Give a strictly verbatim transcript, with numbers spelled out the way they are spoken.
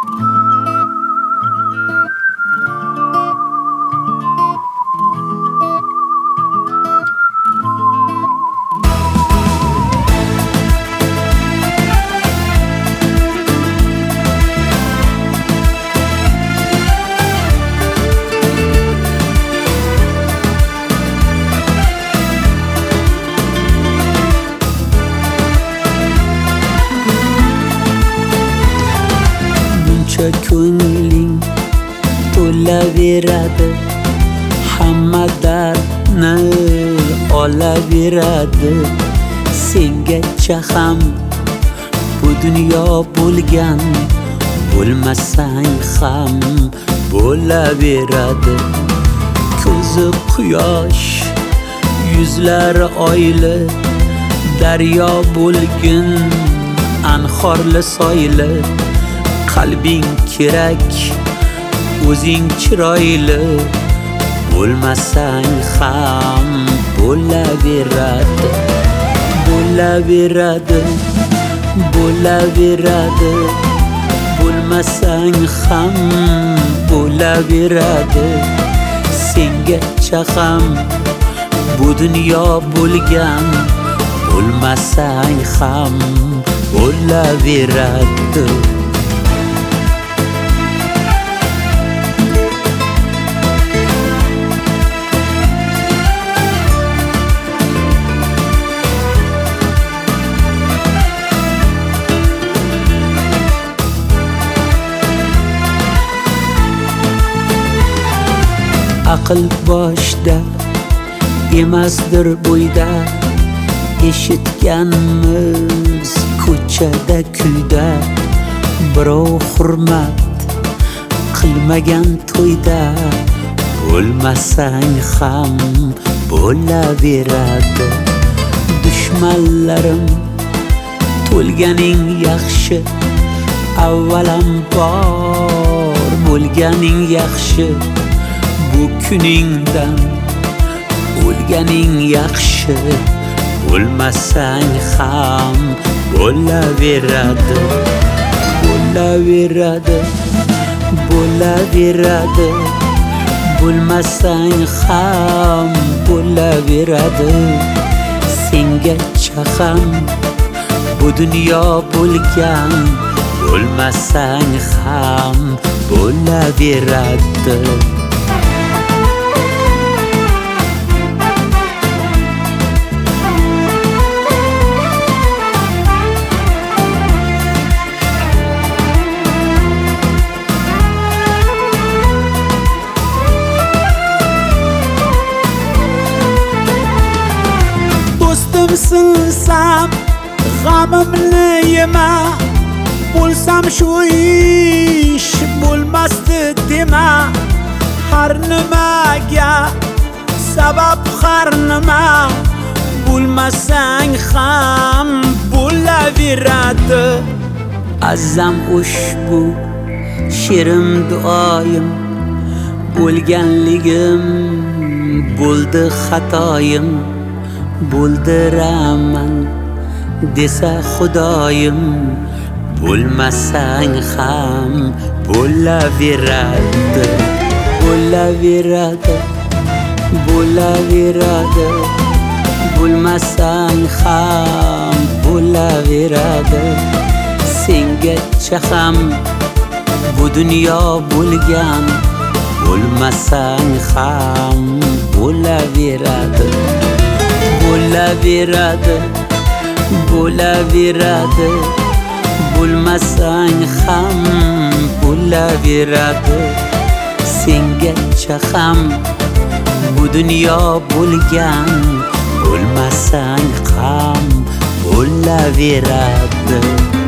ko'ngling to'laveradi, hamma dardni olaveradi. Sengacha ham bu dunyo bo'lgan, bo'lmasang ham bo'laveradi. Ko'zi quyosh, yuzlari oyli, daryo bo'lgin anhorli soyli. Qalbing kerak, o'zing chiroyli, bo'lmasang ham bo'laveradi. Bo'laveradi, bo'laveradi, bo'lmasang ham bo'laveradi. Sengacha ham bu dunyo bo'lgan, bo'lmasang ham bo'laveradi. Aql boshda emasdir bo'yda, eshitganmiz ko'chada kuyda. Birov hurmat qilmagan to'yda, bo'lmasang ham bo'laveradi. Dushmanlarim to'lganing yaxshi, avvalambor bo'lganing yaxshi. Bu kuningdan o'lganing yaxshi, bo'lmasang ham bo'laveradi. Bo'laveradi, bo'laveradi, bo'lmasang ham bo'laveradi. Sengacha ham bu dunyo bo'lgan, bo'lmasang ham bo'laveradi. Sinsam g'amimni yema, bo'lsam shu ish bo'lmasdi dema. Har nimaga sabab har nima, bo'lmasang ham bo'laveradi. Azam ushbu shirin duoyim, bo'lganligim bo'ldi xatoyim. Bo'ldiraman desa Xudoyim, bo'lmasang ham bo'laveradi. Bo'laveradi, bo'laveradi, bo'lmasang ham bo'laveradi. Sengacha ham bu dunyo bo'lgan, bo'lmasang ham bo'laveradi. Bo'laveradi, bo'laveradi, bo'lmasang ham bo'laveradi. Sengacha ham bu dunyo bo'lgan, bo'lmasang ham bo'laveradi.